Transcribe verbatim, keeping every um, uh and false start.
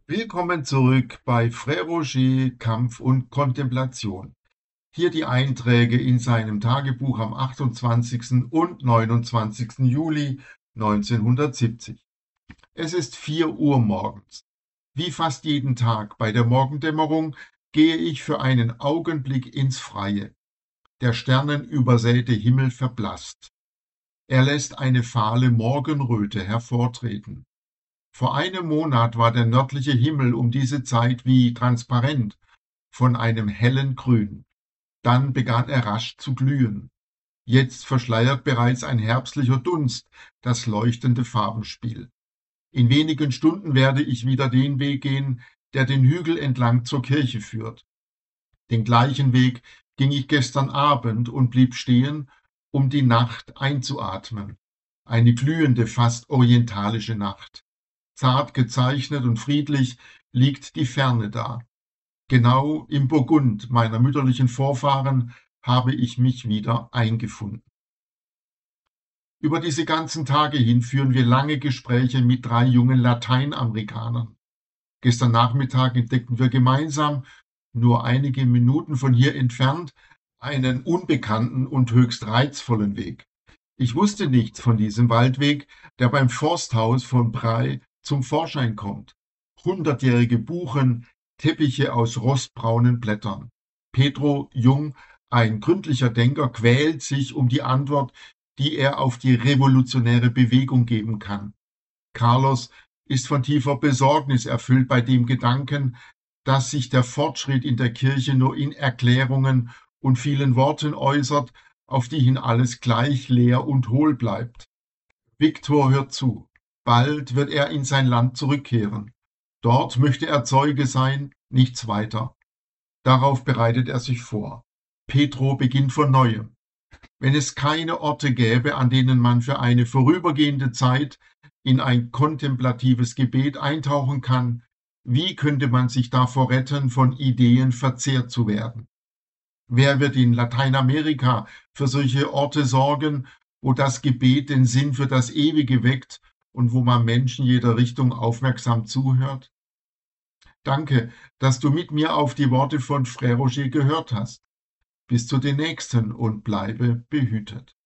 Willkommen zurück bei Frère Roger Kampf und Kontemplation. Hier die Einträge in seinem Tagebuch am achtundzwanzigsten und neunundzwanzigsten Juli neunzehnhundertsiebzig. Es ist vier Uhr morgens. Wie fast jeden Tag bei der Morgendämmerung gehe ich für einen Augenblick ins Freie. Der sternenübersäte Himmel verblasst. Er lässt eine fahle Morgenröte hervortreten. Vor einem Monat war der nördliche Himmel um diese Zeit wie transparent von einem hellen Grün. Dann begann er rasch zu glühen. Jetzt verschleiert bereits ein herbstlicher Dunst das leuchtende Farbenspiel. In wenigen Stunden werde ich wieder den Weg gehen, der den Hügel entlang zur Kirche führt. Den gleichen Weg ging ich gestern Abend und blieb stehen, um die Nacht einzuatmen. Eine glühende, fast orientalische Nacht. Zart gezeichnet und friedlich liegt die Ferne da. Genau im Burgund meiner mütterlichen Vorfahren habe ich mich wieder eingefunden. Über diese ganzen Tage hin führen wir lange Gespräche mit drei jungen Lateinamerikanern. Gestern Nachmittag entdeckten wir gemeinsam, nur einige Minuten von hier entfernt, einen unbekannten und höchst reizvollen Weg. Ich wusste nichts von diesem Waldweg, der beim Forsthaus von Bray zum Vorschein kommt. Hundertjährige Buchen, Teppiche aus rostbraunen Blättern. Pedro Jung, ein gründlicher Denker, quält sich um die Antwort, die er auf die revolutionäre Bewegung geben kann. Carlos ist von tiefer Besorgnis erfüllt bei dem Gedanken, dass sich der Fortschritt in der Kirche nur in Erklärungen und vielen Worten äußert, auf die hin alles gleich leer und hohl bleibt. Viktor hört zu. Bald wird er in sein Land zurückkehren. Dort möchte er Zeuge sein, nichts weiter. Darauf bereitet er sich vor. Pedro beginnt von neuem. Wenn es keine Orte gäbe, an denen man für eine vorübergehende Zeit in ein kontemplatives Gebet eintauchen kann, wie könnte man sich davor retten, von Ideen verzehrt zu werden? Wer wird in Lateinamerika für solche Orte sorgen, wo das Gebet den Sinn für das Ewige weckt und wo man Menschen jeder Richtung aufmerksam zuhört? Danke, dass du mit mir auf die Worte von Frère Roger gehört hast. Bis zu den nächsten und bleibe behütet.